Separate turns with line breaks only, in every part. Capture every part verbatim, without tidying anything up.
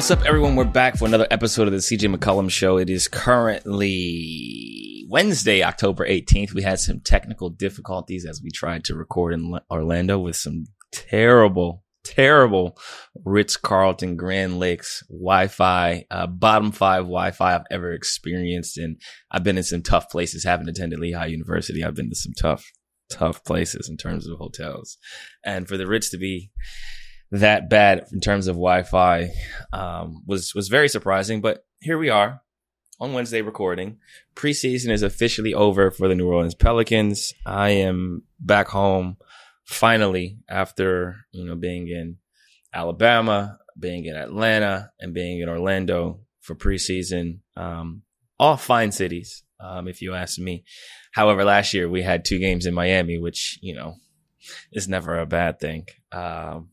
What's up, everyone? We're back for another episode of the C J McCollum Show. It is currently Wednesday, October eighteenth. We had some technical difficulties as we tried to record in Orlando with some terrible, terrible Ritz-Carlton Grand Lakes Wi-Fi, uh, bottom five Wi-Fi I've ever experienced. And I've been in some tough places. Having attended Lehigh University, I've been to some tough, tough places in terms of hotels. And for the Ritz to be that bad in terms of Wi-Fi um, was was very surprising. But here we are on Wednesday recording. Preseason is officially over for the New Orleans Pelicans. I am back home finally after you know being in Alabama, being in Atlanta, and being in Orlando for preseason. Um, all fine cities, um, if you ask me. However, last year we had two games in Miami, which you know is never a bad thing. Um,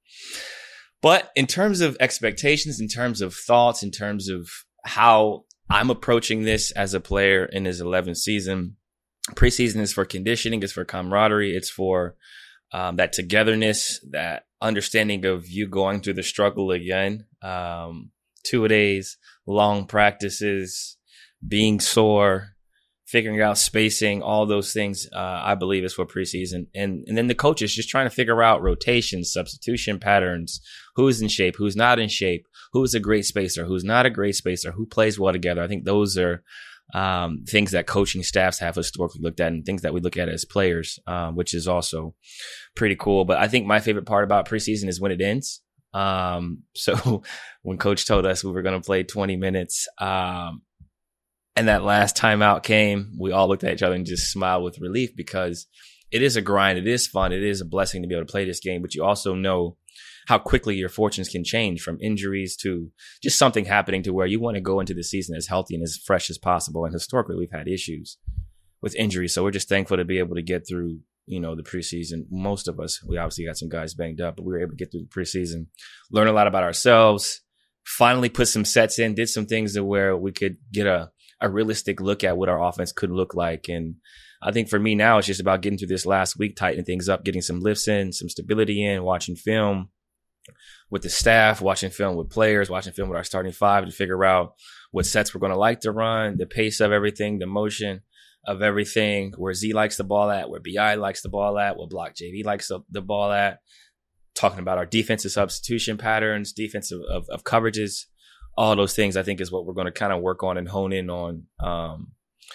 But in terms of expectations, in terms of thoughts, in terms of how I'm approaching this as a player in his eleventh season, preseason is for conditioning, it's for camaraderie, it's for um, that togetherness, that understanding of you going through the struggle again. Um, two days, long practices, being sore, figuring out spacing, all those things, uh, I believe is for preseason. And and then the coaches just trying to figure out rotations, substitution patterns, who's in shape, who's not in shape, who's a great spacer, who's not a great spacer, who plays well together. I think those are um, things that coaching staffs have historically looked at and things that we look at as players, um, which is also pretty cool. But I think my favorite part about preseason is when it ends. Um, so when coach told us we were going to play twenty minutes, um, and that last timeout came, we all looked at each other and just smiled with relief because it is a grind. It is fun. It is a blessing to be able to play this game, but you also know how quickly your fortunes can change from injuries to just something happening to where you want to go into the season as healthy and as fresh as possible. And historically, we've had issues with injuries. So we're just thankful to be able to get through, you know, the preseason. Most of us, we obviously got some guys banged up, but we were able to get through the preseason, learn a lot about ourselves, finally put some sets in, did some things to where we could get a, a realistic look at what our offense could look like. And I think for me now, it's just about getting through this last week, tightening things up, getting some lifts in, some stability in, watching film with the staff, watching film with players, watching film with our starting five to figure out what sets we're going to like to run, the pace of everything, the motion of everything, where Z likes the ball at, where B I likes the ball at, what block J V likes the, the ball at, talking about our defensive substitution patterns, defensive of, of coverages. All those things, I think, is what we're going to kind of work on and hone in on um,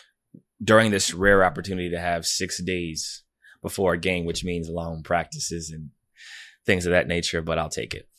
during this rare opportunity to have six days before a game, which means long practices and things of that nature. But I'll take it.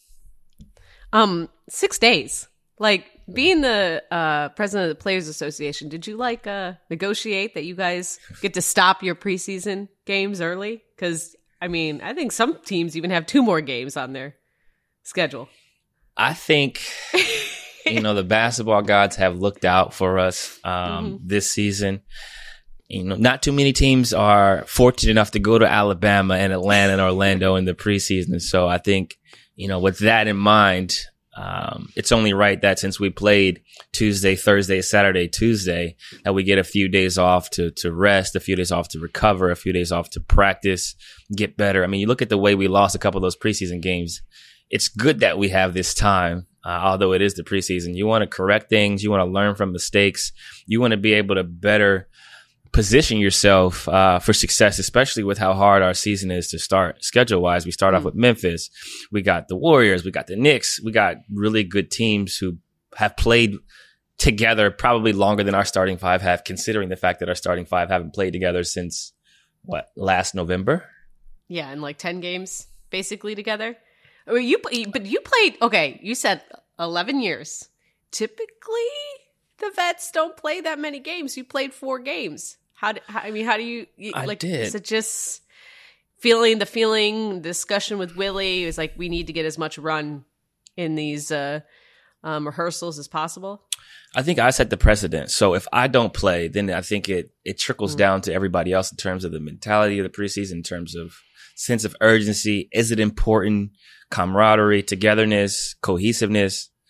Um, six days. Like being the uh, president of the Players Association, did you like uh, negotiate that you guys get to stop your preseason games early? Because I mean, I think some teams even have two more games on their schedule. I
think. You know, the basketball gods have looked out for us um, mm-hmm. this season. You know, not too many teams are fortunate enough to go to Alabama and Atlanta and Orlando in the preseason. So I think, you know, with that in mind, um, it's only right that since we played Tuesday, Thursday, Saturday, Tuesday, that we get a few days off to to rest, a few days off to recover, a few days off to practice, get better. I mean, you look at the way we lost a couple of those preseason games. It's good that we have this time. Uh, although it is the preseason, you want to correct things. You want to learn from mistakes. You want to be able to better position yourself uh, for success, especially with how hard our season is to start schedule-wise. We start mm-hmm. off with Memphis. We got the Warriors. We got the Knicks. We got really good teams who have played together probably longer than our starting five have, considering the fact that our starting five haven't played together since, what, last November?
Yeah, and like ten games basically together. Well, you, but you played, okay, you said eleven years. Typically, the vets don't play that many games. You played four games. How, do, how I mean, how do you, you
I
like,
did.
Is it just feeling the feeling, discussion with Willie? It was like, we need to get as much run in these uh, um, rehearsals as possible?
I think I set the precedent. So if I don't play, then I think it, it trickles mm. down to everybody else in terms of the mentality of the preseason, in terms of sense of urgency. Is it important? Camaraderie, togetherness, cohesiveness.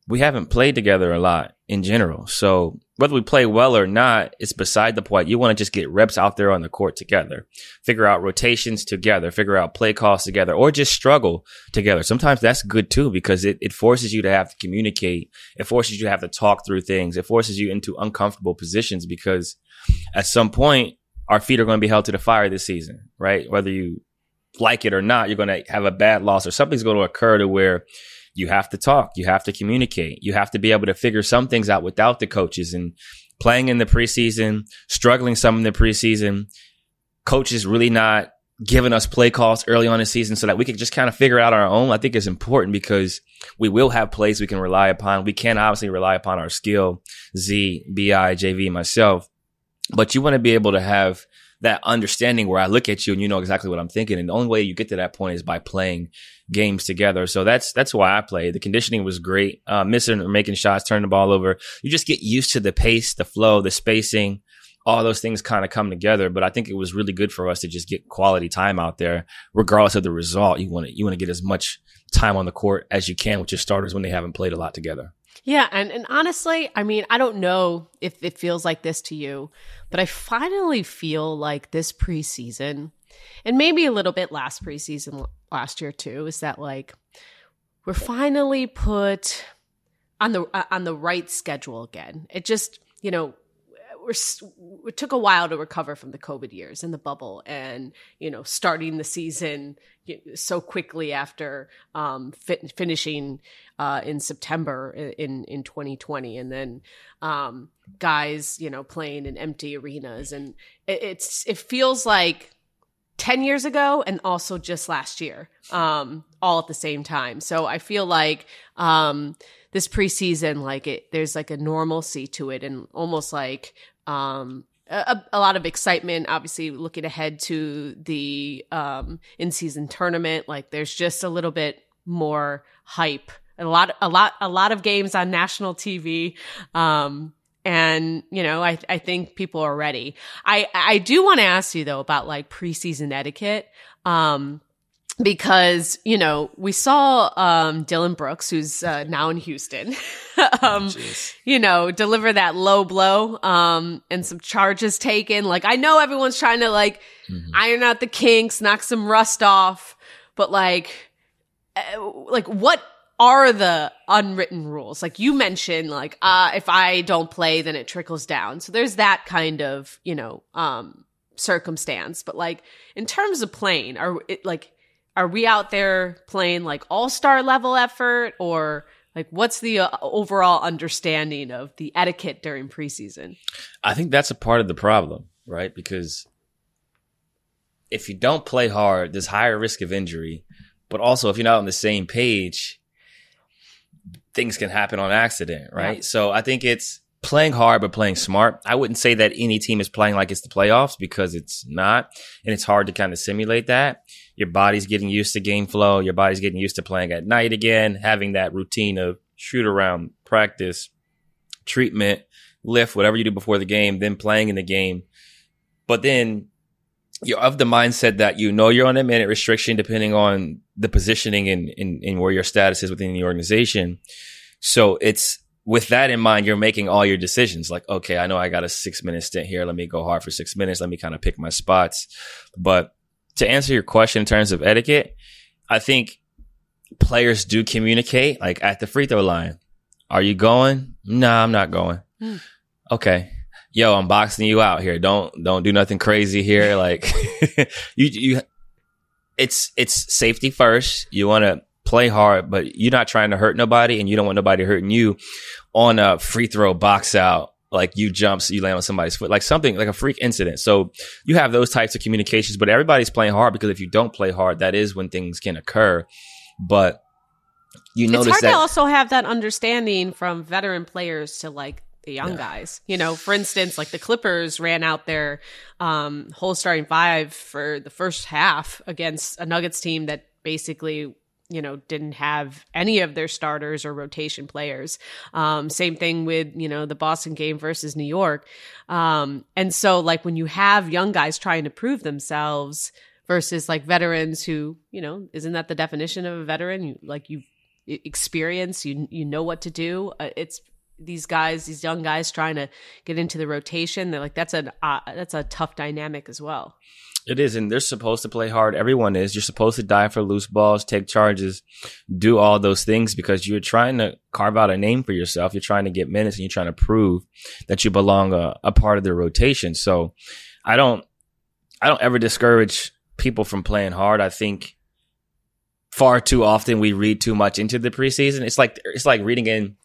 we haven't played together a lot in general. So whether we play well or not, it's beside the point. You want to just get reps out there on the court together, figure out rotations together, figure out play calls together, or just struggle together. Sometimes that's good too, because it, it forces you to have to communicate. It forces you to have to talk through things. It forces you into uncomfortable positions, because at some point our feet are going to be held to the fire this season, right? Whether you like it or not, you're going to have a bad loss, or something's going to occur to where you have to talk. You have to communicate. You have to be able to figure some things out without the coaches. And playing in the preseason, struggling some in the preseason, coaches really not giving us play calls early on in the season so that we can just kind of figure out our own, I think is important, because we will have plays we can rely upon. We can obviously rely upon our skill, Z, B I, J V, myself. But you want to be able to have that understanding where I look at you and you know exactly what I'm thinking. And the only way you get to that point is by playing games together. So that's, that's why I played. The conditioning was great. Uh, missing or making shots, turning the ball over. You just get used to the pace, the flow, the spacing, all those things kind of come together. But I think it was really good for us to just get quality time out there, regardless of the result. You want to, you want to get as much time on the court as you can with your starters when they haven't played a lot together.
Yeah. And, and honestly, I mean, I don't know if it feels like this to you, but I finally feel like this preseason, and maybe a little bit last preseason last year too, is that like we're finally put on the uh, on the right schedule again. It just, you know, we're, it took a while to recover from the COVID years and the bubble, and, you know, starting the season so quickly after um, fit, finishing uh, in September in, in twenty twenty. And then um, guys, you know, playing in empty arenas. And it, it's it feels like ten years ago and also just last year, um, all at the same time. So I feel like um, this preseason, like it, there's like a normalcy to it, and almost like um, a, a lot of excitement, obviously looking ahead to the um, in-season tournament. Like there's just a little bit more hype, a lot, a lot, a lot of games on national T V. Um, And, you know, I, I think people are ready. I, I do want to ask you though about like preseason etiquette. Um, because, you know, we saw, um, Dylan Brooks, who's, uh, now in Houston, um, oh, you know, deliver that low blow, um, and some charges taken. Like, I know everyone's trying to like mm-hmm. iron out the kinks, knock some rust off, but like, uh, like what are the unwritten rules? Like you mentioned, like, uh, if I don't play, then it trickles down. So there's that kind of, you know, um, circumstance. But like, in terms of playing, are it like, are we out there playing like all-star level effort, or like what's the uh, overall understanding of the etiquette during preseason?
I think that's a part of the problem, right? Because if you don't play hard, there's higher risk of injury. But also if you're not on the same page, things can happen on accident, right? Yeah. So I think it's playing hard, but playing smart. I wouldn't say that any team is playing like it's the playoffs, because it's not. And it's hard to kind of simulate that. Your body's getting used to game flow. Your body's getting used to playing at night again, having that routine of shoot around, practice, treatment, lift, whatever you do before the game, then playing in the game. But then you're of the mindset that you know you're on a minute restriction depending on the positioning and, and, and where your status is within the organization. So it's with that in mind, you're making all your decisions. Like, okay, I know I got a six minute stint here. Let me go hard for six minutes. Let me kind of pick my spots. But to answer your question in terms of etiquette, I think players do communicate, like at the free throw line. Are you going? No, I'm not going. Mm. Okay. Yo, I'm boxing you out here. Don't, don't do nothing crazy here. Like you, you, it's, it's safety first. You want to play hard, but you're not trying to hurt nobody, and you don't want nobody hurting you on a free throw box out. Like you jump, so you land on somebody's foot, like something like a freak incident. So you have those types of communications, but everybody's playing hard, because if you don't play hard, that is when things can occur. But you notice that
it's hard to also have that understanding from veteran players to like the young yeah. guys. You know, for instance, like the Clippers ran out their um, whole starting five for the first half against a Nuggets team that basically, you know, didn't have any of their starters or rotation players. Um, same thing with, you know, the Boston game versus New York. Um, and so like when you have young guys trying to prove themselves versus like veterans who, you know, isn't that the definition of a veteran? You, like you, experience. You you know what to do. Uh, it's these guys, these young guys trying to get into the rotation. They're like, that's an uh, that's a tough dynamic as well.
It is, and they're supposed to play hard. Everyone is. You're supposed to dive for loose balls, take charges, do all those things because you're trying to carve out a name for yourself. You're trying to get minutes and you're trying to prove that you belong a, a part of the rotation. So I don't, I don't ever discourage people from playing hard. I think far too often we read too much into the preseason. It's like, it's like reading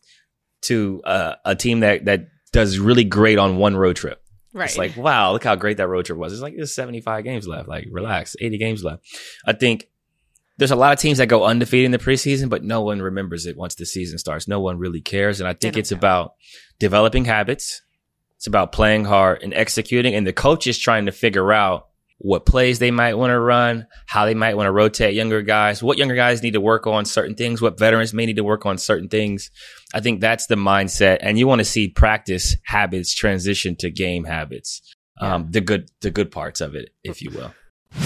into uh, a team that, that does really great on one road trip.
Right.
It's like, wow, look how great that road trip was. It's like there's seventy-five games left. Like, relax, eighty games left. I think there's a lot of teams that go undefeated in the preseason, but no one remembers it once the season starts. No one really cares. And I think it's care. about developing habits. It's about playing hard and executing. And the coach is trying to figure out what plays they might want to run, how they might want to rotate younger guys, what younger guys need to work on certain things, what veterans may need to work on certain things. I think that's the mindset. And you want to see practice habits transition to game habits. Yeah. Um, the good, the good parts of it, if you will.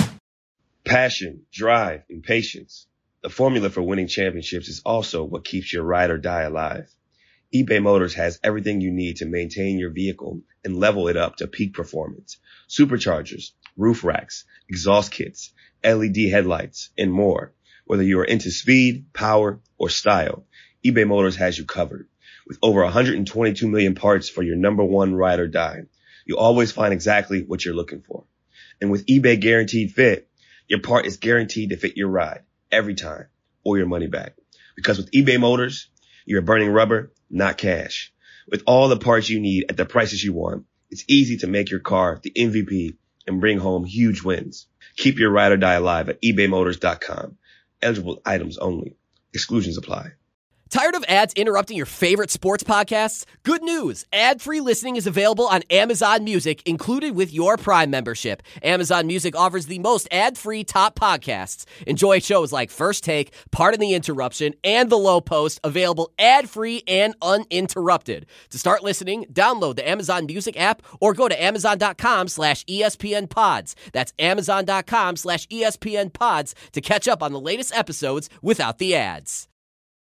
Passion, drive, and patience. The formula for winning championships is also what keeps your ride or die alive. eBay Motors has everything you need to maintain your vehicle and level it up to peak performance. Superchargers, roof racks, exhaust kits, L E D headlights, and more. Whether you are into speed, power, or style, eBay Motors has you covered. With over one hundred twenty-two million parts for your number one ride or die, you always find exactly what you're looking for. And with eBay Guaranteed Fit, your part is guaranteed to fit your ride every time or your money back. Because with eBay Motors, you're burning rubber, not cash. With all the parts you need at the prices you want, it's easy to make your car the M V P and bring home huge wins. Keep your ride or die alive at ebay motors dot com. Eligible items only. Exclusions apply.
Tired of ads interrupting your favorite sports podcasts? Good news! Ad-free listening is available on Amazon Music, included with your Prime membership. Amazon Music offers the most ad-free top podcasts. Enjoy shows like First Take, Pardon the Interruption, and The Low Post, available ad-free and uninterrupted. To start listening, download the Amazon Music app or go to amazon.com slash ESPN pods. That's amazon.com slash ESPN pods to catch up on the latest episodes without the ads.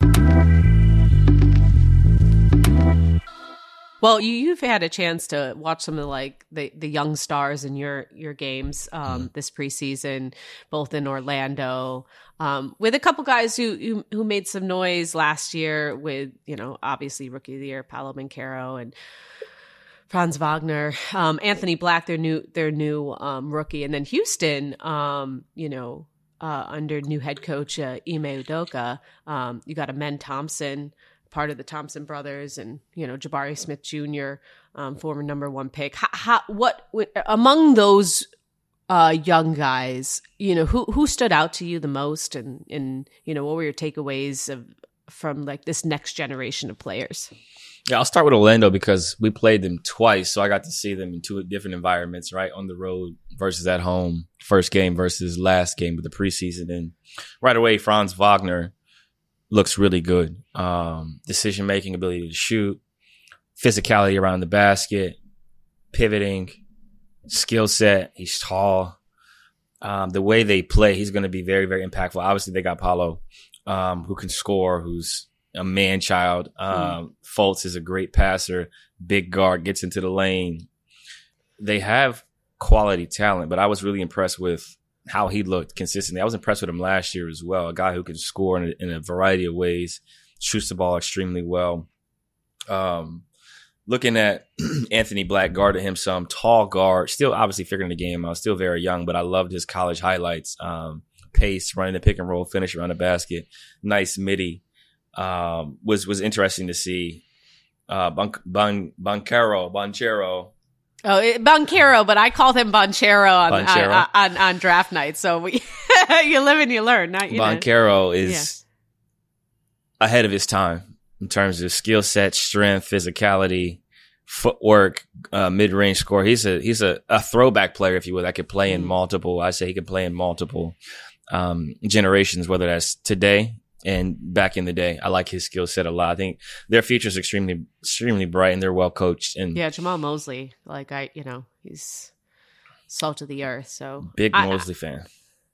Well, you, you've had a chance to watch some of the, like the, the young stars in your your games um, mm. this preseason, both in Orlando, um, with a couple guys who, who who made some noise last year. With you know, obviously Rookie of the Year, Paolo Banchero and Franz Wagner, um, Anthony Black, their new their new um, rookie, and then Houston, um, you know, uh, under new head coach uh, Ime Udoka, um, you got Amen Thompson, part of the Thompson brothers, and you know Jabari Smith Junior, um, former number one pick. How, how, what among those uh, young guys, you know, who who stood out to you the most, and and you know what were your takeaways of from like this next generation of players?
Yeah, I'll start with Orlando because we played them twice, so I got to see them in two different environments, right? On the road versus at home, first game versus last game of the preseason, and right away, Franz Wagner looks really good. Um, decision-making, ability to shoot, physicality around the basket, pivoting, skill set. He's tall. Um, the way they play, he's going to be very, very impactful. Obviously, they got Paolo, um, who can score, who's a man-child. Um, mm. Fultz is a great passer, big guard, gets into the lane. They have quality talent, but I was really impressed with how he looked consistently. I was impressed with him last year as well. A guy who can score in a, in a variety of ways, shoots the ball extremely well. Um, looking at Anthony Black, guarded him some, tall guard, still obviously figuring the game out, still very young, but I loved his college highlights. Um, pace, running the pick and roll, finish around the basket, nice midi. Um, was was interesting to see. Uh, Ban- Ban- Banchero, Banchero.
Oh, it, Banchero, but I called him Banchero on
Banchero.
on, on, on draft night. So we, you live and you learn. Not you
Banchero
know.
is yeah. ahead of his time in terms of skill set, strength, physicality, footwork, uh, mid range score. He's a he's a, a throwback player, if you will, that could play in multiple. I say he could play in multiple um, generations, whether that's today and back in the day. I like his skill set a lot. I think their future is extremely, extremely bright, and they're well coached. And
yeah, Jamal Mosley, like I, you know, he's salt of the earth. So
big
I,
Mosley fan.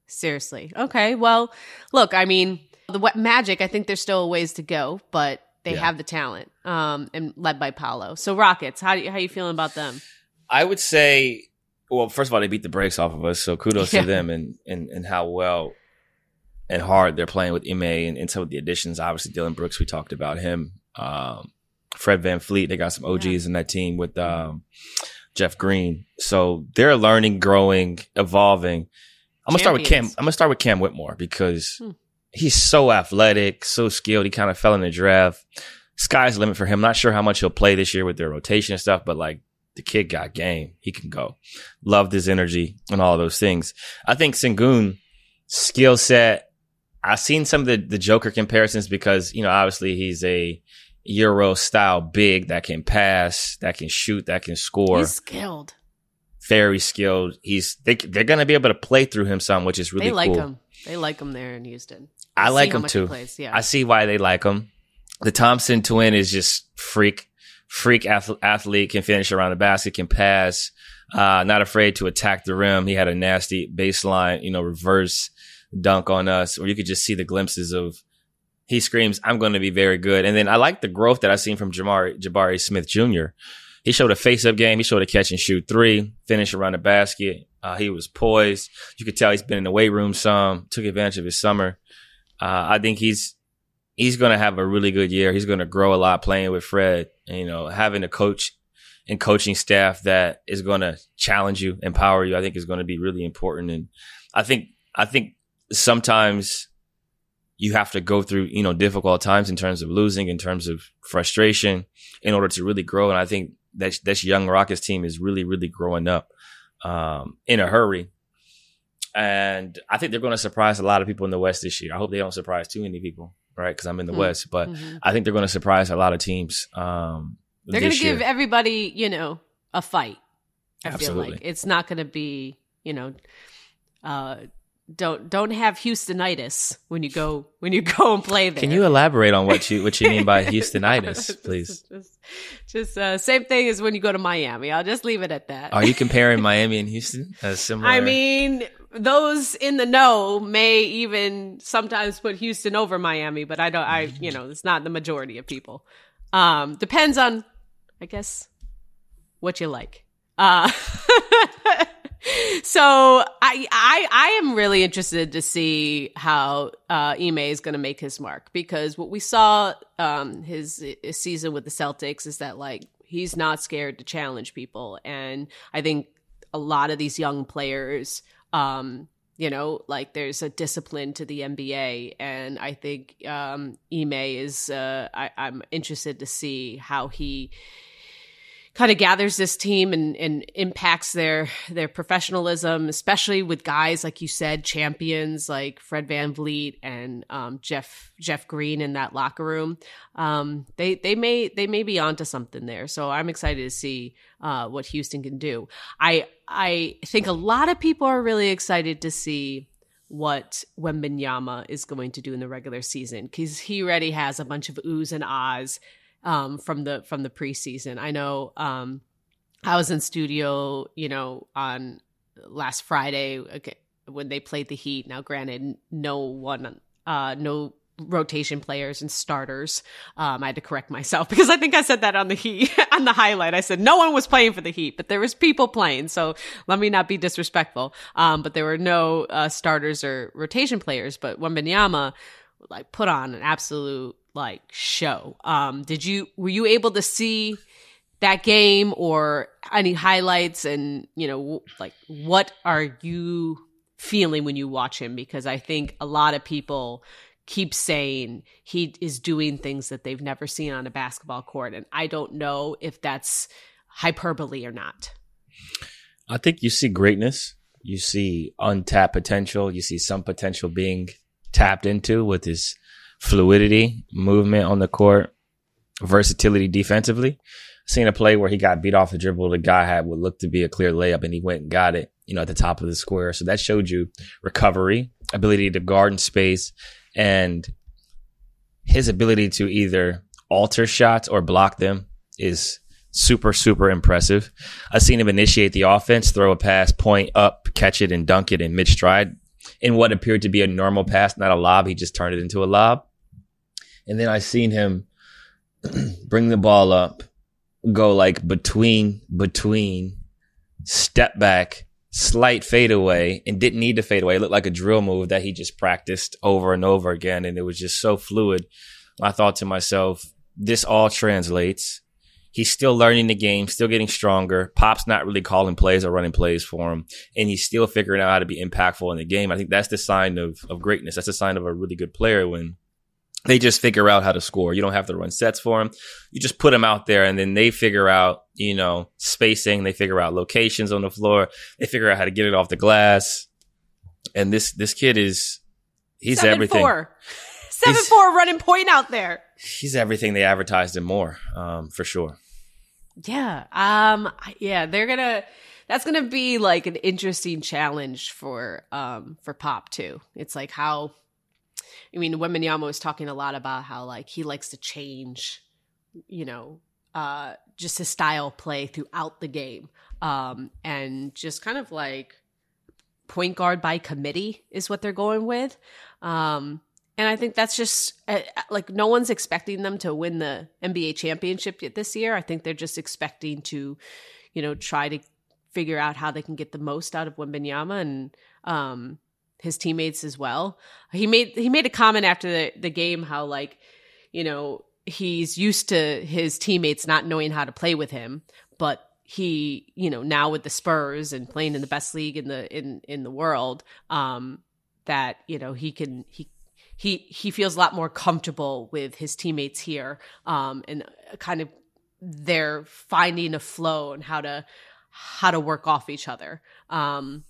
Seriously. Okay. Well, look, I mean, the what Magic, I think there's still a ways to go, but they yeah. have the talent, um, and led by Paolo. So Rockets, how do you, how you feeling about them?
I would say, well, first of all, they beat the brakes off of us, so kudos yeah. to them and, and and how well and hard they're playing with Ime and, and some of the additions. Obviously, Dylan Brooks, we talked about him. Um, Fred VanVleet, they got some O Gs yeah. in that team with um, Jeff Green. So they're learning, growing, evolving. I'm gonna start with Cam. I'm gonna start with Cam Whitmore because hmm. he's so athletic, so skilled. He kind of fell in the draft. Sky's the limit for him. I'm not sure how much he'll play this year with their rotation and stuff, but like the kid got game. He can go. Loved his energy and all those things. I think Sengun skill set. I've seen some of the, the Joker comparisons because, you know, obviously he's a Euro style big that can pass, that can shoot, that can score.
He's skilled.
Very skilled. He's they they're gonna be able to play through him some, which is really
they like
cool.
him. They like him there in Houston.
I, I like him
how
too.
Plays, yeah.
I see why they like him. The Thompson twin is just freak, freak athlete. Can finish around the basket, can pass. Uh, not afraid to attack the rim. He had a nasty baseline, you know, reverse dunk on us, or you could just see the glimpses of. He screams, "I'm going to be very good." And then I like the growth that I've seen from Jabari, Jabari Smith Junior He showed a face-up game. He showed a catch-and-shoot three, finish around the basket. Uh, he was poised. You could tell he's been in the weight room some, took advantage of his summer. Uh, I think he's he's going to have a really good year. He's going to grow a lot playing with Fred. And, you know, having a coach and coaching staff that is going to challenge you, empower you, I think is going to be really important. And I think I think sometimes you have to go through, you know, difficult times in terms of losing, in terms of frustration, in order to really grow. And I think that this young Rockets team is really, really growing up um, in a hurry. And I think they're going to surprise a lot of people in the West this year. I hope they don't surprise too many people, right? Because I'm in the mm-hmm. West. But mm-hmm. I think they're going to surprise a lot of teams. Um,
they're going to give everybody, you know, a fight. I
Absolutely.
feel like it's not going to be, you know, uh, Don't don't have Houstonitis when you go when you go and play there.
Can you elaborate on what you what you mean by Houstonitis, please?
Just, just uh, same thing as when you go to Miami. I'll just leave it at that.
Are you comparing Miami and Houston as similar?
I mean, those in the know may even sometimes put Houston over Miami, but I don't. I you know, it's not the majority of people. Um, depends on, I guess, what you like. Uh, So I, I I am really interested to see how uh, Ime is going to make his mark, because what we saw um, his, his season with the Celtics is that, like, he's not scared to challenge people, and I think a lot of these young players, um, you know, like, there's a discipline to the N B A, and I think um, Ime is. Uh, I, I'm interested to see how he kind of gathers this team and, and impacts their their professionalism, especially with guys, like you said, champions like Fred VanVleet and um, Jeff Jeff Green in that locker room. Um, they they may they may be onto something there. So I'm excited to see uh, what Houston can do. I I think a lot of people are really excited to see what Wembanyama is going to do in the regular season, because he already has a bunch of oohs and ahs Um, from the from the preseason. I know um, I was in studio, you know, on last Friday okay, when they played the Heat. Now, granted, no one, uh, no rotation players and starters. Um, I had to correct myself because I think I said that on the Heat on the highlight. I said no one was playing for the Heat, but there was people playing. So let me not be disrespectful. Um, but there were no uh, starters or rotation players. But Wembanyama, like, put on an absolute, like, show. Um, did you, were you able to see that game or any highlights? And, you know, like, what are you feeling when you watch him? Because I think a lot of people keep saying he is doing things that they've never seen on a basketball court. And I don't know if that's hyperbole or not.
I think you see greatness. You see untapped potential. You see some potential being tapped into with his fluidity, movement on the court, versatility defensively. Seen a play where he got beat off the dribble. The guy had what looked to be a clear layup, and he went and got it, you know, at the top of the square. So that showed you recovery, ability to guard in space, and his ability to either alter shots or block them is super, super impressive. I've seen him initiate the offense, throw a pass, point up, catch it, and dunk it in mid-stride. in what appeared to be a normal pass, not a lob. He just turned it into a lob. And then I seen him bring the ball up, go like between, between, step back, slight fadeaway, and didn't need to fade away. It looked like a drill move that he just practiced over and over again. And it was just so fluid. I thought to myself, this all translates. He's still learning the game, still getting stronger. Pop's not really calling plays or running plays for him. And he's still figuring out how to be impactful in the game. I think that's the sign of, of greatness. That's a sign of a really good player when they just figure out how to score. You don't have to run sets for them. You just put them out there, and then they figure out, you know, spacing. They figure out locations on the floor. They figure out how to get it off the glass. And this this kid is, he's
Seven,
everything.
Four. Seven four running point out there.
He's everything they advertised him more, um, for sure.
Yeah. Um, yeah, they're gonna, that's gonna be like an interesting challenge for, um, for Pop too. It's like how, I mean, Wembanyama was talking a lot about how like he likes to change, you know, uh, just his style play throughout the game. Um, and just kind of like point guard by committee is what they're going with. Um, and I think that's just uh, like no one's expecting them to win the N B A championship this year. I think they're just expecting to, you know, try to figure out how they can get the most out of Wembanyama and, um, his teammates as well. He made he made a comment after the, the game how like, you know, he's used to his teammates not knowing how to play with him, but he, you know, now with the Spurs and playing in the best league in the in in the world, um, that, you know, he can he he he feels a lot more comfortable with his teammates here, um, and kind of they're finding a flow and how to how to work off each other. Um,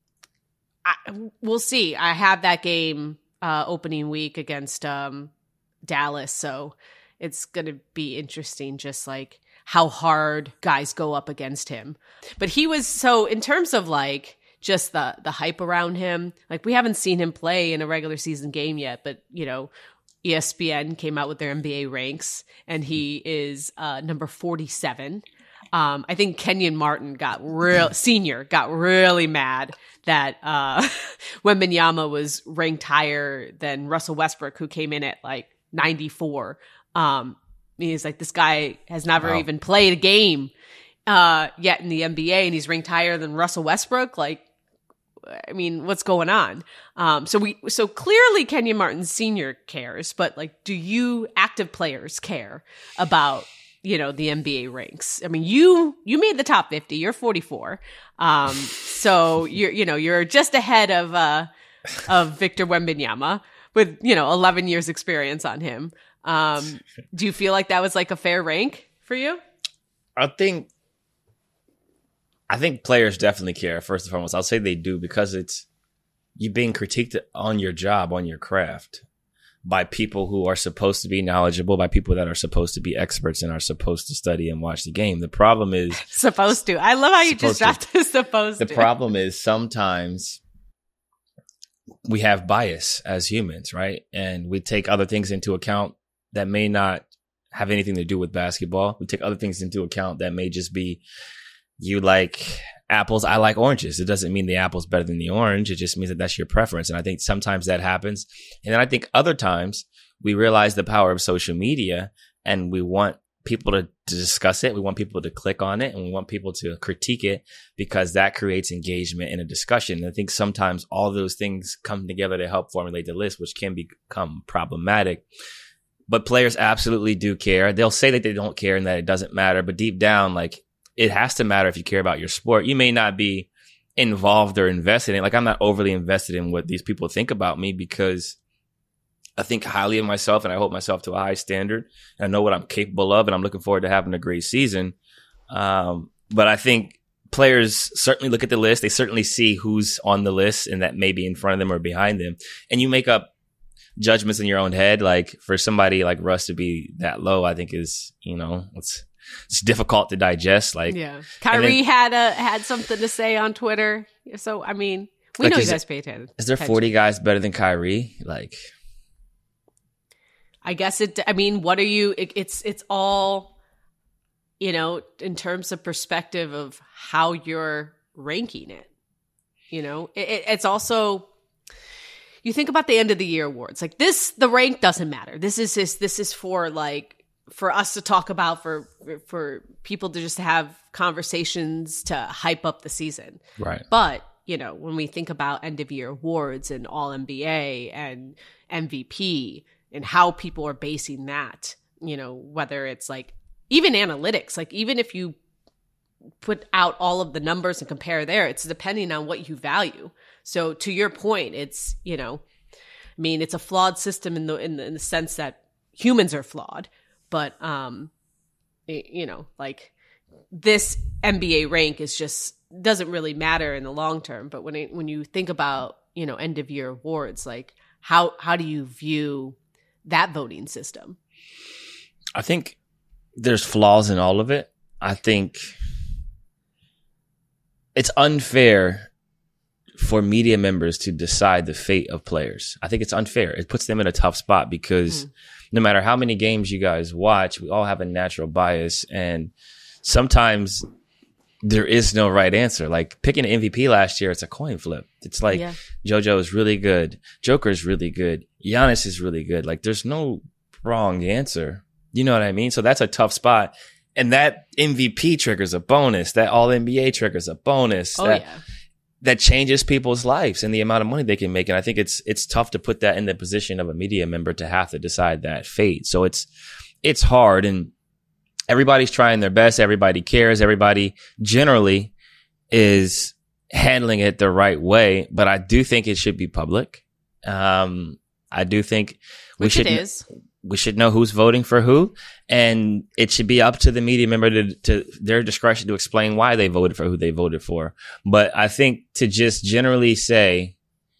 I, we'll see. I have that game uh, opening week against um, Dallas, so it's going to be interesting just like how hard guys go up against him. But he was, so in terms of like just the the hype around him, like we haven't seen him play in a regular season game yet, but you know, E S P N came out with their N B A ranks and he is uh, number forty-seven. Um, I think Kenyon Martin got real senior got really mad that uh, Wembanyama was ranked higher than Russell Westbrook, who came in at like ninety-four. Um, he's like, this guy has never wow. even played a game uh, yet in the N B A, and he's ranked higher than Russell Westbrook. Like, I mean, what's going on? Um, so we, so clearly Kenyon Martin Senior cares, but like, do you active players care about, you know, the N B A ranks? I mean, you, you made the top fifty, you're forty-four. Um, so you're, you know, you're just ahead of, uh, of Victor Wembanyama with, you know, eleven years experience on him. Um, do you feel like that was like a fair rank for you?
I think, I think players definitely care, first and foremost. I'll say they do because it's, you being critiqued on your job, on your craft, by people who are supposed to be knowledgeable, by people that are supposed to be experts and are supposed to study and watch the game. The problem is
supposed to. I love how you just dropped to supposed
to.
The
problem is sometimes we have bias as humans, right? And we take other things into account that may not have anything to do with basketball. We take other things into account that may just be, you like apples, I like oranges. It doesn't mean the apple's better than the orange. It just means that that's your preference. And I think sometimes that happens. And then I think other times we realize the power of social media and we want people to, to discuss it. We want people to click on it and we want people to critique it because that creates engagement in a discussion. And I think sometimes all those things come together to help formulate the list, which can become problematic. But players absolutely do care. They'll say that they don't care and that it doesn't matter. But deep down, like, it has to matter if you care about your sport. You may not be involved or invested in it. Like, I'm not overly invested in what these people think about me because I think highly of myself and I hold myself to a high standard. And I know what I'm capable of and I'm looking forward to having a great season. Um, but I think players certainly look at the list. They certainly see who's on the list and that may be in front of them or behind them. And you make up judgments in your own head. Like, for somebody like Russ to be that low, I think is, you know, it's, it's difficult to digest. Like,
yeah, Kyrie then, had a had something to say on Twitter. So I mean, we like, know you guys pay attention.
Is there forty guys better than Kyrie? Like,
I guess it. I mean, what are you? It, it's it's all, you know, in terms of perspective of how you're ranking it. You know, it, it, it's also you think about the end of the year awards, like this, the rank doesn't matter. This is this, this is for like, for us to talk about, for, for people to just have conversations to hype up the season.
Right.
But, you know, when we think about end of year awards and all N B A and M V P and how people are basing that, you know, whether it's like even analytics, like even if you put out all of the numbers and compare there, it's depending on what you value. So to your point, it's, you know, I mean, it's a flawed system in the, in the, in the sense that humans are flawed, but, um, it, you know, like this N B A rank is just, doesn't really matter in the long term. But when it, when you think about, you know, end of year awards, like how, how do you view that voting system?
I think there's flaws in all of it. I think it's unfair for media members to decide the fate of players. I think it's unfair. It puts them in a tough spot because mm. no matter how many games you guys watch, we all have a natural bias. And sometimes there is no right answer. Like picking an M V P last year, it's a coin flip. It's like yeah. JoJo is really good. Joker is really good. Giannis is really good. Like there's no wrong answer. You know what I mean? So that's a tough spot. And that M V P triggers a bonus. That all N B A triggers a bonus.
Oh,
that,
yeah.
that changes people's lives and the amount of money they can make. And I think it's it's tough to put that in the position of a media member to have to decide that fate. So it's it's hard. And everybody's trying their best. Everybody cares. Everybody generally is handling it the right way. But I do think it should be public. Um, I do think we
Which
should.
It is.
We should know who's voting for who, and it should be up to the media member to, to their discretion to explain why they voted for who they voted for. But I think to just generally say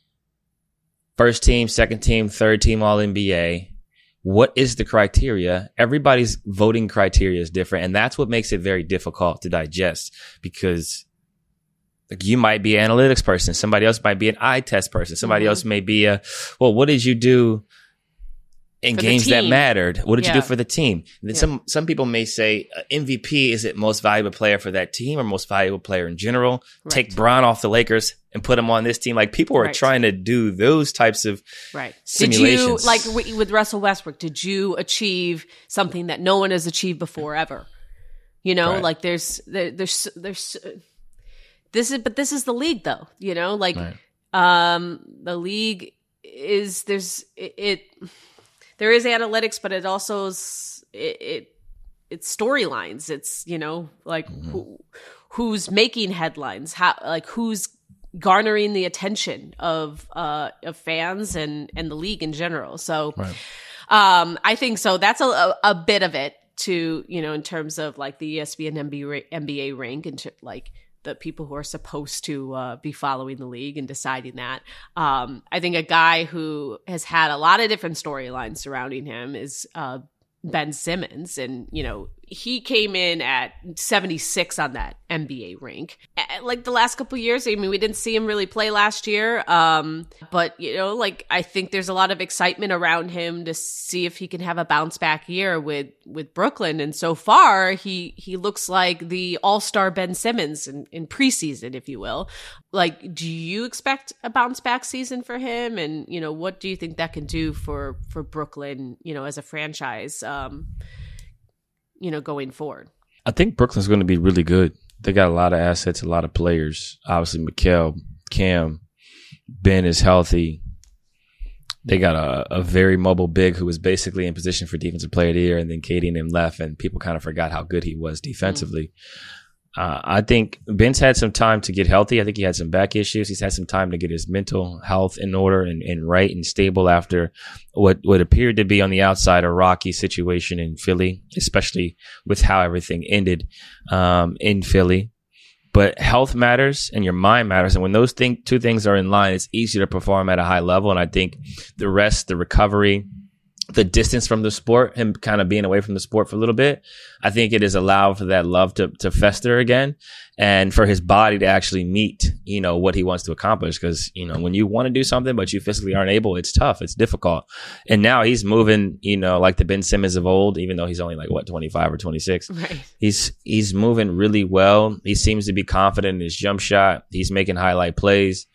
first team, second team, third team, all N B A, what is the criteria? Everybody's voting criteria is different, and that's what makes it very difficult to digest because like you might be an analytics person, somebody else might be an eye test person, somebody mm-hmm. else may be a, well, what did you do in for games that mattered? What did yeah. you do for the team? And then yeah. some, some people may say uh, M V P is it most valuable player for that team or most valuable player in general? Right. Take Bron off the Lakers and put him on this team. Like people are right. trying to do those types of
right.
simulations.
Did you, like with Russell Westbrook, did you achieve something that no one has achieved before ever? You know, right. like there's, there, there's, there's, uh, this is, but this is the league though, you know, like, right. um, the league is, there's, it, it there is analytics, but it also is, it, it it's storylines. It's, you know, like mm-hmm. who, who's making headlines, how, like who's garnering the attention of, uh, of fans and, and the league in general. So, right. um, I think so. That's a, a, a bit of it to, you know, in terms of like the E S P N N B A rank and to, like, the people who are supposed to uh, be following the league and deciding that. Um, I think a guy who has had a lot of different storylines surrounding him is uh, Ben Simmons. And, you know, he came in at seventy-six on that N B A rank. Like the last couple of years, I mean, we didn't see him really play last year. Um, but, you know, like I think there's a lot of excitement around him to see if he can have a bounce back year with, with Brooklyn. And so far, he, he looks like the all-star Ben Simmons in, in preseason, if you will. Like, do you expect a bounce back season for him? And, you know, what do you think that can do for, for Brooklyn, you know, as a franchise, um, you know, going forward?
I think Brooklyn's going to be really good. They got a lot of assets, a lot of players. Obviously, Mikal, Cam, Ben is healthy. They got a, a very mobile big who was basically in position for defensive player of the year, and then K D and him left, and people kind of forgot how good he was defensively. Mm-hmm. Uh, I think Ben's had some time to get healthy. I think he had some back issues. He's had some time to get his mental health in order and, and right and stable after what, what appeared to be on the outside a rocky situation in Philly, especially with how everything ended um, in Philly. But health matters and your mind matters. And when those thing, two things are in line, it's easier to perform at a high level. And I think the rest, the recovery, the distance from the sport, him kind of being away from the sport for a little bit, I think it has allowed for that love to, to fester again and for his body to actually meet, you know, what he wants to accomplish. Cause, you know, when you want to do something, but you physically aren't able, it's tough. It's difficult. And now he's moving, you know, like the Ben Simmons of old, even though he's only like what, twenty-five or twenty-six.
Right.
He's, he's moving really well. He seems to be confident in his jump shot. He's making highlight plays.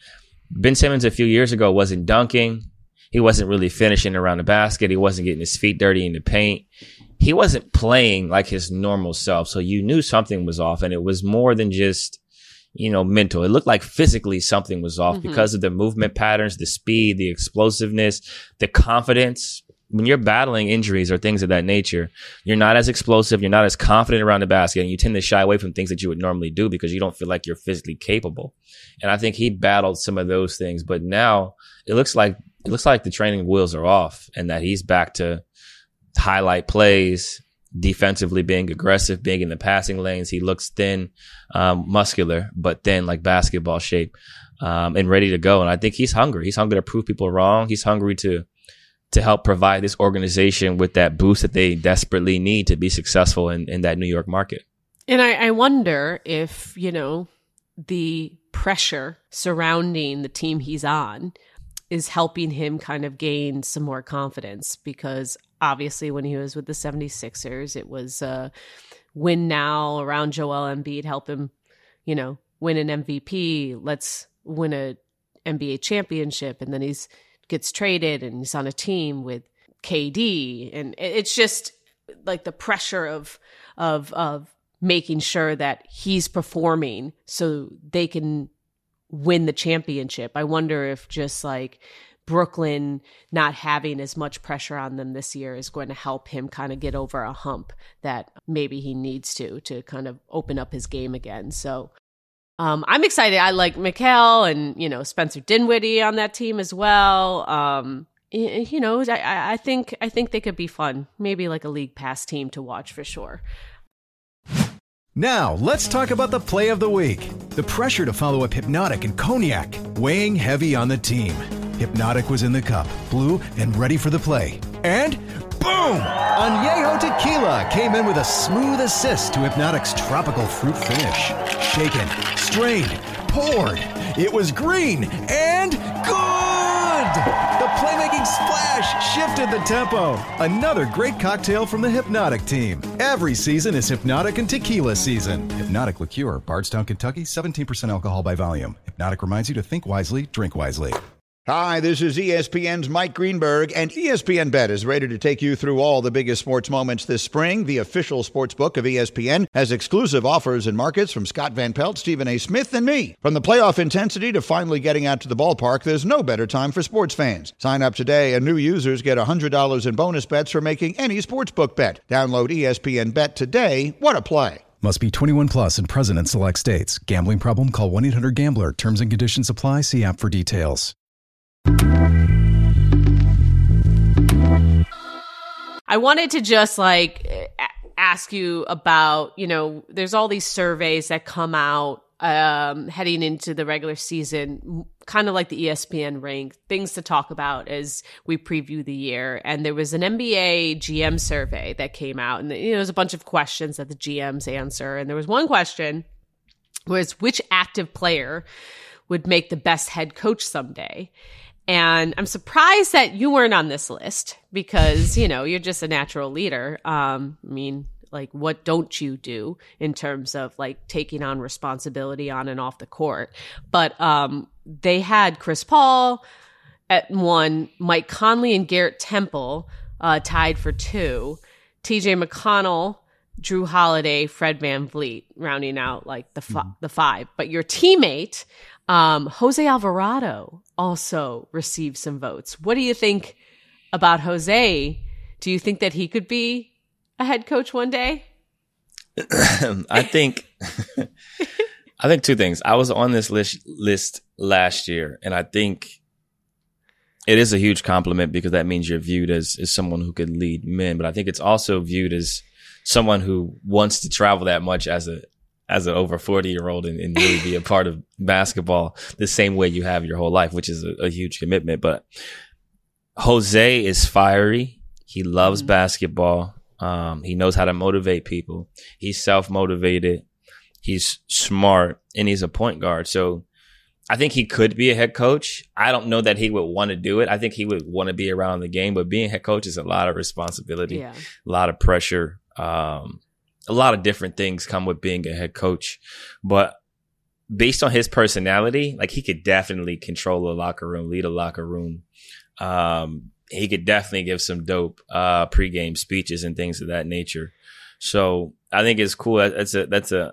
Ben Simmons a few years ago wasn't dunking. He wasn't really finishing around the basket. He wasn't getting his feet dirty in the paint. He wasn't playing like his normal self. So you knew something was off, and it was more than just, you know, mental. It looked like physically something was off mm-hmm. because of the movement patterns, the speed, the explosiveness, the confidence. When you're battling injuries or things of that nature, you're not as explosive. You're not as confident around the basket, and you tend to shy away from things that you would normally do because you don't feel like you're physically capable. And I think he battled some of those things, but now it looks like, it looks like the training wheels are off and that he's back to highlight plays, defensively being aggressive, being in the passing lanes. He looks thin, um, muscular, but thin, like basketball shape, um, and ready to go. And I think he's hungry. He's hungry to prove people wrong. He's hungry to, to help provide this organization with that boost that they desperately need to be successful in, in that New York market.
And I, I wonder if, you know, the pressure surrounding the team he's on is helping him kind of gain some more confidence, because obviously when he was with the seventy-sixers, it was uh, win now around Joel Embiid, help him, you know, win an M V P. Let's win a N B A championship. And then he's gets traded and he's on a team with K D. And it's just like the pressure of, of, of making sure that he's performing so they can win the championship. I wonder if just like Brooklyn not having as much pressure on them this year is going to help him kind of get over a hump that maybe he needs to, to kind of open up his game again. So um, I'm excited. I like Mikal and, you know, Spencer Dinwiddie on that team as well. Um, you know, I, I think, I think they could be fun. Maybe like a league pass team to watch for sure.
Now, let's talk about the play of the week. The pressure to follow up Hypnotic and Cognac, weighing heavy on the team. Hypnotic was in the cup, blue, and ready for the play. And boom! Añejo Tequila came in with a smooth assist to Hypnotic's tropical fruit finish. Shaken, strained, poured. It was green and good! The playmaking splash shifted the tempo. Another great cocktail from the Hypnotic team. Every season is Hypnotic and Tequila season. Hypnotic Liqueur, Bardstown, Kentucky, seventeen percent alcohol by volume. Hypnotic reminds you to think wisely, drink wisely.
Hi, this is E S P N's Mike Greenberg, and E S P N Bet is ready to take you through all the biggest sports moments this spring. The official sports book of E S P N has exclusive offers and markets from Scott Van Pelt, Stephen A. Smith, and me. From the playoff intensity to finally getting out to the ballpark, there's no better time for sports fans. Sign up today, and new users get one hundred dollars in bonus bets for making any sportsbook bet. Download E S P N Bet today. What a play.
Must be twenty-one plus and present in select states. Gambling problem? Call one eight hundred gambler. Terms and conditions apply. See app for details.
I wanted to just like ask you about, you know, there's all these surveys that come out um, heading into the regular season, kind of like the E S P N rank, things to talk about as we preview the year. And there was an N B A G M survey that came out, and you know, there's a bunch of questions that the G Ms answer. And there was one question was which active player would make the best head coach someday? And I'm surprised that you weren't on this list because, you know, you're just a natural leader. Um, I mean, like, what don't you do in terms of like taking on responsibility on and off the court? But um, they had Chris Paul at one, Mike Conley and Garrett Temple uh, tied for two, T J McConnell, Drew Holiday, Fred VanVleet rounding out like the f- the five. But your teammate, um, Jose Alvarado, also received some votes. What do you think about Jose? Do you think that he could be a head coach one day?
I think I think two things. I was on this list list last year, and I think it is a huge compliment because that means you're viewed as, as someone who could lead men. But I think it's also viewed as someone who wants to travel that much as a as an over forty year old and, and really be a part of basketball the same way you have your whole life, which is a, a huge commitment. But Jose is fiery. He loves mm-hmm. basketball. Um, he knows how to motivate people. He's self-motivated. He's smart, and he's a point guard. So I think he could be a head coach. I don't know that he would want to do it. I think he would want to be around the game, but being a head coach is a lot of responsibility, yeah. a lot of pressure. Um, a lot of different things come with being a head coach, but based on his personality, like he could definitely control a locker room, lead a locker room. Um, he could definitely give some dope uh, pregame speeches and things of that nature. So I think it's cool. That's a that's a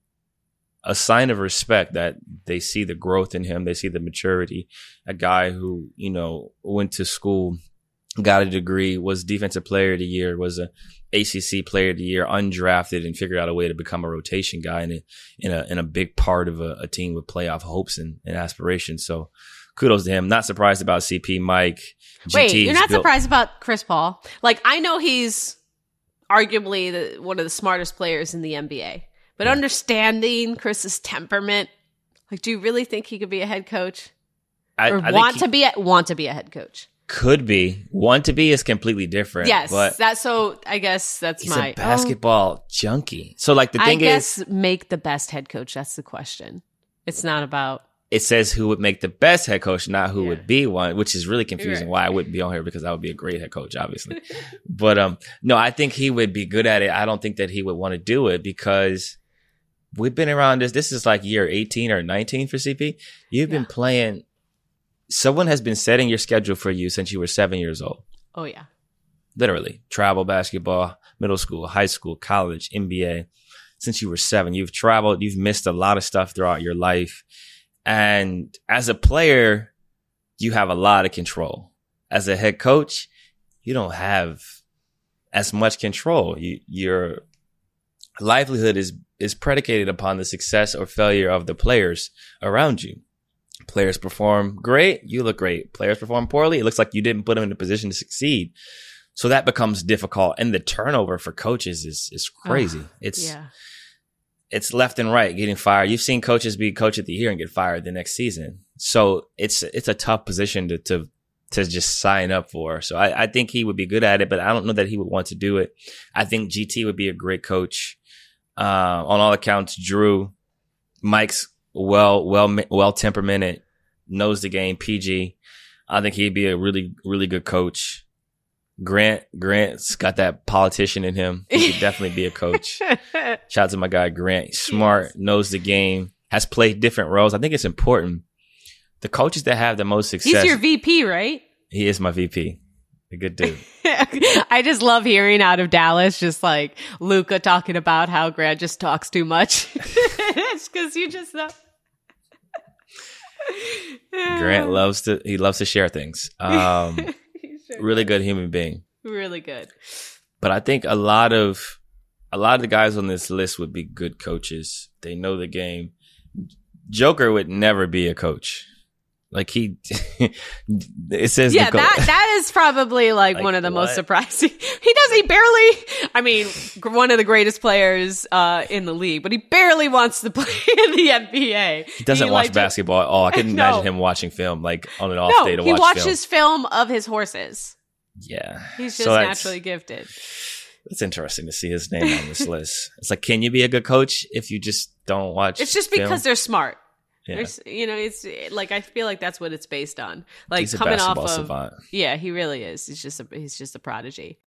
a sign of respect that they see the growth in him. They see the maturity. A guy who, you know, went to school, got a degree, was defensive player of the year, was a A C C player of the year, undrafted, and figured out a way to become a rotation guy in a in a, in a big part of a, a team with playoff hopes and, and aspirations. So kudos to him. Not surprised about C P, Mike. G T
Wait, you're not
built-
surprised about Chris Paul? Like, I know he's arguably the, one of the smartest players in the N B A, but yeah. understanding Chris's temperament, like, do you really think he could be a head coach,
I,
or
I
want
he-
to be a, want to be a head coach?
Could be. Want to be is completely different.
Yes,
but
that's so. I guess that's
he's
my
a basketball oh. junkie. So, like, the
I
thing
guess
is,
make the best head coach. That's the question. It's not about.
It says who would make the best head coach, not who
Yeah.
would be one, which is really confusing.
Right.
Why I wouldn't be on here, because I would be a great head coach, obviously. But um, no, I think he would be good at it. I don't think that he would want to do it because we've been around this. This is like year eighteen or nineteen for C P. You've been
Yeah.
playing. Someone has been setting your schedule for you since you were seven years old.
Oh yeah.
Literally, travel basketball, middle school, high school, college, N B A. Since you were seven, you've traveled. You've missed a lot of stuff throughout your life. And as a player, you have a lot of control. As a head coach, you don't have as much control. You, your livelihood is, is predicated upon the success or failure of the players around you. Players perform great, you look great. Players perform poorly, it looks like you didn't put them in a position to succeed. So that becomes difficult. And the turnover for coaches is, is crazy.
Oh,
it's,
yeah.
It's left and right getting fired. You've seen coaches be coach of the year and get fired the next season. So it's it's a tough position to to to just sign up for. So I, I think he would be good at it, but I don't know that he would want to do it. I think G T would be a great coach. Uh, on all accounts, Drew, Mike's well well well temperamented, knows the game. P G, I think he'd be a really really good coach. Grant, Grant's got that politician in him. He could definitely be a coach. Shout out to my guy, Grant. Smart, yes. Knows the game, has played different roles. I think it's important. The coaches that have the most success.
He's your V P, right?
He is my V P. A good dude.
I just love hearing out of Dallas, just like Luka talking about how Grant just talks too much. It's because you just know.
Grant loves to, he loves to share things. Um, really good human being.
Really good.
But I think a lot of a lot of the guys on this list would be good coaches. They know the game. Joker would never be a coach. Like he, it says,
yeah,
Nicole,
that that is probably like, like one of the what? most surprising. He does. He barely. I mean, one of the greatest players uh, in the league, but he barely wants to play in the N B A.
He doesn't he, watch like, basketball at all. I couldn't no. imagine him watching film like on an off
no,
day to
he
watch
watches
film.
film of his horses.
Yeah,
he's just
so
naturally gifted.
It's interesting to see his name on this list. It's like, can you be a good coach if you just don't watch?
It's just
film?
because they're smart.
Yeah.
There's, you know, it's like I feel like that's what it's based on. Like
he's a
coming off
basketball
of,
savant.
Yeah, he really is. He's just a he's just a prodigy.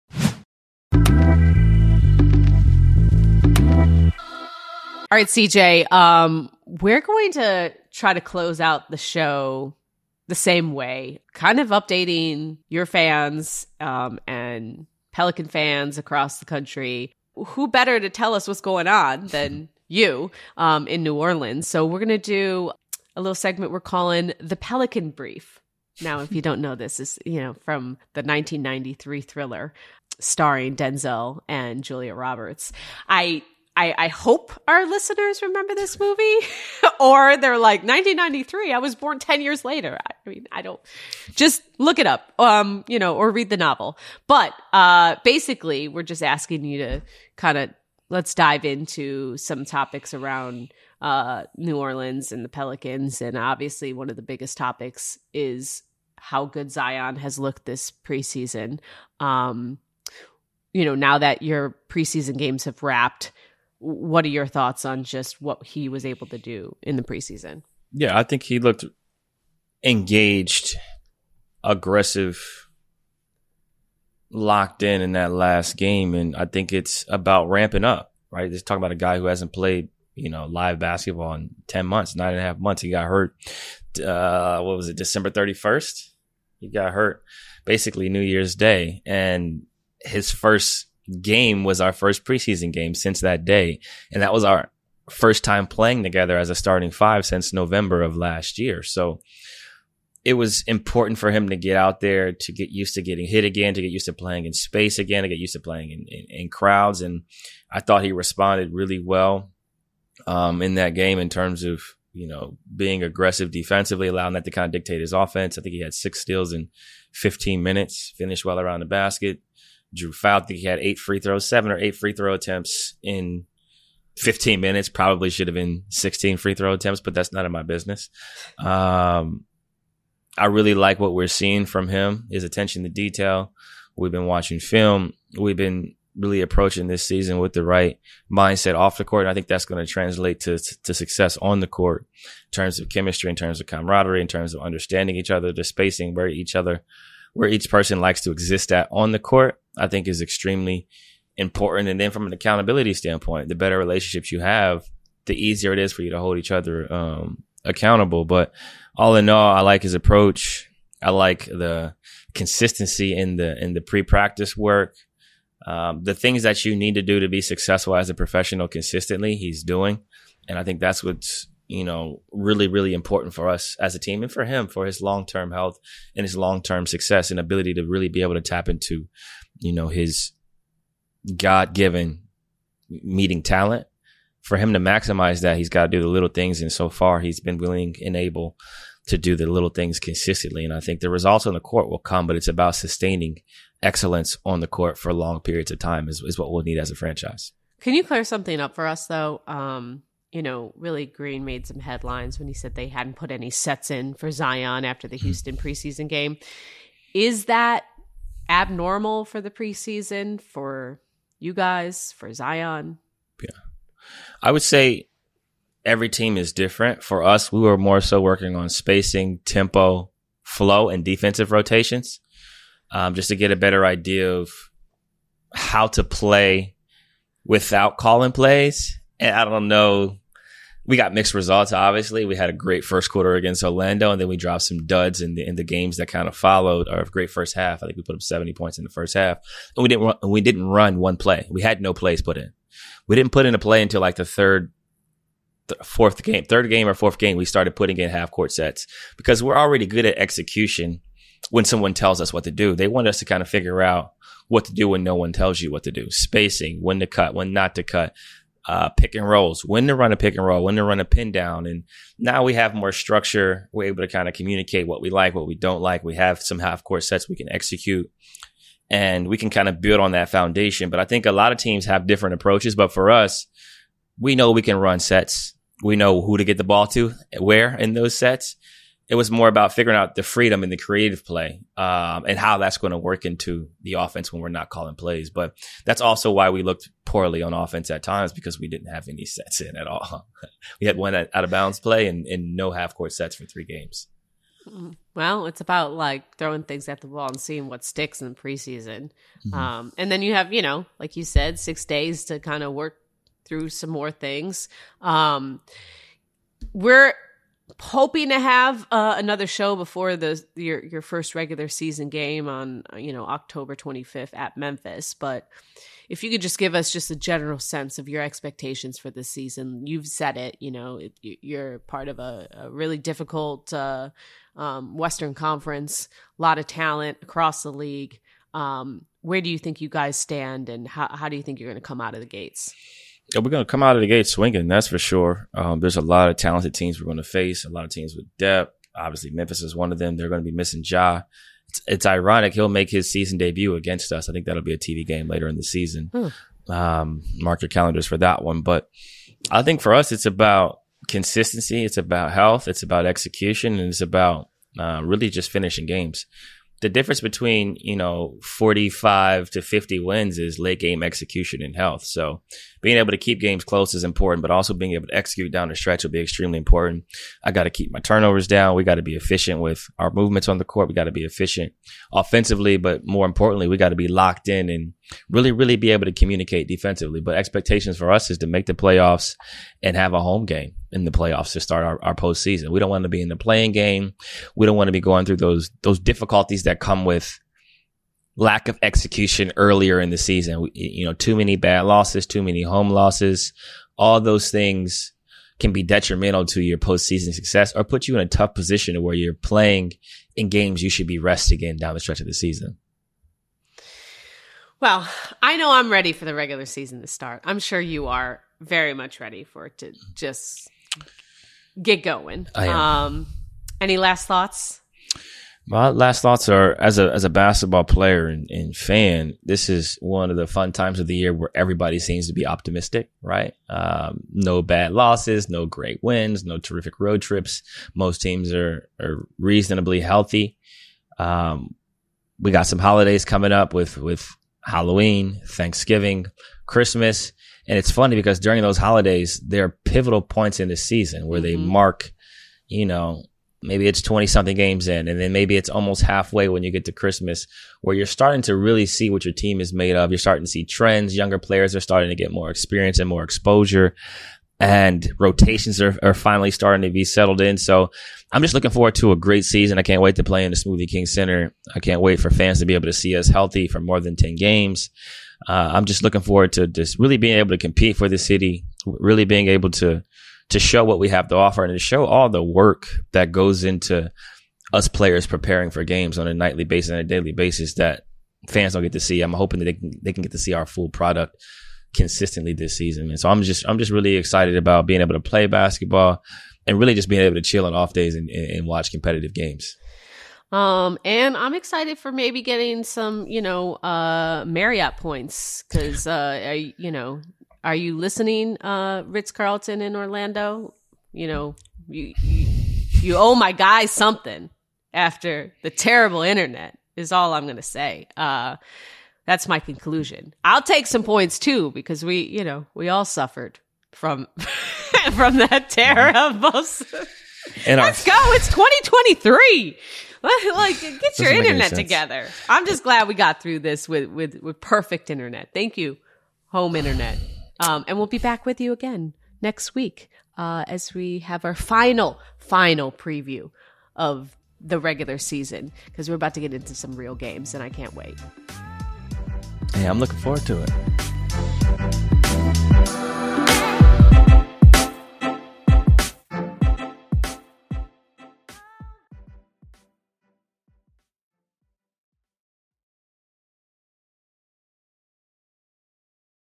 All right, C J, um, we're going to try to close out the show the same way, kind of updating your fans um, and Pelican fans across the country. Who better to tell us what's going on than you um, in New Orleans? So we're going to do a little segment we're calling the Pelican Brief. Now, if you don't know, this is, you know, from the nineteen ninety-three thriller starring Denzel and Julia Roberts. I I, I hope our listeners remember this movie, or they're like, nineteen ninety-three, I was born ten years later. I mean, I don't, just look it up, um, you know, or read the novel. But uh, basically, we're just asking you to kind of, let's dive into some topics around uh, New Orleans and the Pelicans. And obviously, one of the biggest topics is how good Zion has looked this preseason. Um, you know, now that your preseason games have wrapped, what are your thoughts on just what he was able to do in the preseason?
Yeah, I think he looked engaged, aggressive, locked in in that last game. And I think it's about ramping up, right? Just talking about a guy who hasn't played you know, live basketball in ten months, nine and a half months. He got hurt. Uh, what was it? December thirty-first. He got hurt basically New Year's Day. And his first game was our first preseason game since that day. And that was our first time playing together as a starting five since November of last year. So it was important for him to get out there, to get used to getting hit again, to get used to playing in space again, to get used to playing in, in, in crowds. And I thought he responded really well um, in that game in terms of, you know, being aggressive defensively, allowing that to kind of dictate his offense. I think he had six steals in fifteen minutes, finished well around the basket, drew foul. I think he had eight free throws, seven or eight free throw attempts in fifteen minutes. Probably should have been sixteen free throw attempts, but that's none of my business. Um, I really like what we're seeing from him, his attention to detail. We've been watching film. We've been really approaching this season with the right mindset off the court. And I think that's going to translate to, to success on the court in terms of chemistry, in terms of camaraderie, in terms of understanding each other, the spacing where each other, where each person likes to exist at on the court, I think is extremely important. And then from an accountability standpoint, the better relationships you have, the easier it is for you to hold each other um, accountable. But all in all, I like his approach. I like the consistency in the in the pre-practice work. Um, the things that you need to do to be successful as a professional consistently, he's doing. And I think that's what's, you know, really, really important for us as a team and for him, for his long-term health and his long-term success and ability to really be able to tap into, you know, his God-given meeting talent. For him to maximize that, he's got to do the little things. And so far, he's been willing and able to do the little things consistently. And I think the results on the court will come, but it's about sustaining excellence on the court for long periods of time is, is what we'll need as a franchise.
Can you clear something up for us, though? Um, you know, Willie Green made some headlines when he said they hadn't put any sets in for Zion after the Houston preseason game. Is that abnormal for the preseason, for you guys, for Zion?
Yeah. I would say every team is different. For us, we were more so working on spacing, tempo, flow, and defensive rotations, um, just to get a better idea of how to play without calling plays. And I don't know, we got mixed results, obviously. We had a great first quarter against Orlando, and then we dropped some duds in the in the games that kind of followed our great first half. I think we put up seventy points in the first half. And we didn't run, we didn't run one play. We had no plays put in. We didn't put in a play until like the third, th- fourth game, third game or fourth game. We started putting in half court sets because we're already good at execution when someone tells us what to do. They want us to kind of figure out what to do when no one tells you what to do. Spacing, when to cut, when not to cut, uh, pick and rolls, when to run a pick and roll, when to run a pin down. And now we have more structure. We're able to kind of communicate what we like, what we don't like. We have some half court sets we can execute. And we can kind of build on that foundation. But I think a lot of teams have different approaches. But for us, we know we can run sets. We know who to get the ball to, where in those sets. It was more about figuring out the freedom and the creative play um, and how that's going to work into the offense when we're not calling plays. But that's also why we looked poorly on offense at times, because we didn't have any sets in at all. We had one out of bounds play and, and no half-court sets for three games.
Well, it's about like throwing things at the wall and seeing what sticks in the preseason. Mm-hmm. Um, and then you have, you know, like you said, six days to kind of work through some more things. Um, we're hoping to have uh, another show before the your your first regular season game on, you know, October twenty-fifth at Memphis. But if you could just give us just a general sense of your expectations for this season. You've said it, you know, it, you're part of a, a really difficult uh, um, Western Conference, a lot of talent across the league. Um, where do you think you guys stand, and how, how do you think you're going to come out of the gates?
Yeah, we're going to come out of the gate swinging, that's for sure. Um, there's a lot of talented teams we're going to face, a lot of teams with depth. Obviously, Memphis is one of them. They're going to be missing Ja. It's, it's ironic. He'll make his season debut against us. I think that'll be a T V game later in the season. Hmm. Um, mark your calendars for that one. But I think for us, it's about consistency. It's about health. It's about execution. And it's about uh, really just finishing games. The difference between, you know, forty-five to fifty wins is late game execution and health. So being able to keep games close is important, but also being able to execute down the stretch will be extremely important. I got to keep my turnovers down. We got to be efficient with our movements on the court. We got to be efficient offensively, but more importantly, we got to be locked in and really, really be able to communicate defensively. But expectations for us is to make the playoffs and have a home game in the playoffs to start our, our postseason. We don't want to be in the playing game. We don't want to be going through those those difficulties that come with lack of execution earlier in the season. We, you know, too many bad losses, too many home losses. All those things can be detrimental to your postseason success or put you in a tough position where you're playing in games you should be resting in down the stretch of the season.
Well, I know I'm ready for the regular season to start. I'm sure you are very much ready for it to just get going.
I am.
Um, any last thoughts?
My last thoughts are, as a as a basketball player and, and fan, this is one of the fun times of the year where everybody seems to be optimistic, right? Um, no bad losses, no great wins, no terrific road trips. Most teams are, are reasonably healthy. Um, we got some holidays coming up with, with Halloween, Thanksgiving, Christmas. And it's funny because during those holidays, there are pivotal points in the season where they
mm-hmm. mark,
you know, maybe it's twenty something games in, and then maybe it's almost halfway when you get to Christmas, where you're starting to really see what your team is made of. You're starting to see trends. Younger players are starting to get more experience and more exposure, and rotations are, are finally starting to be settled in. So I'm just looking forward to a great season. I can't wait to play in the Smoothie King Center. I can't wait for fans to be able to see us healthy for more than ten games. Uh, I'm just looking forward to just really being able to compete for the city, really being able to to show what we have to offer and to show all the work that goes into us players preparing for games on a nightly basis and a daily basis that fans don't get to see. I'm hoping that they can, they can get to see our full product consistently this season. And so I'm just, I'm just really excited about being able to play basketball and really just being able to chill on off days and, and watch competitive games.
Um, and I'm excited for maybe getting some, you know, uh, Marriott points because, uh, I, you know, are you listening, uh, Ritz-Carlton in Orlando? You know, you, you you owe my guy something after the terrible internet is all I'm going to say. Uh, that's my conclusion. I'll take some points too because we, you know, we all suffered from from that terror of most. And Let's our- go. It's twenty twenty-three. Like, get your internet together. I'm just glad we got through this with, with, with perfect internet. Thank you, home internet. Um, and we'll be back with you again next week uh, as we have our final, final preview of the regular season because we're about to get into some real games and I can't wait.
Yeah, I'm looking forward to it.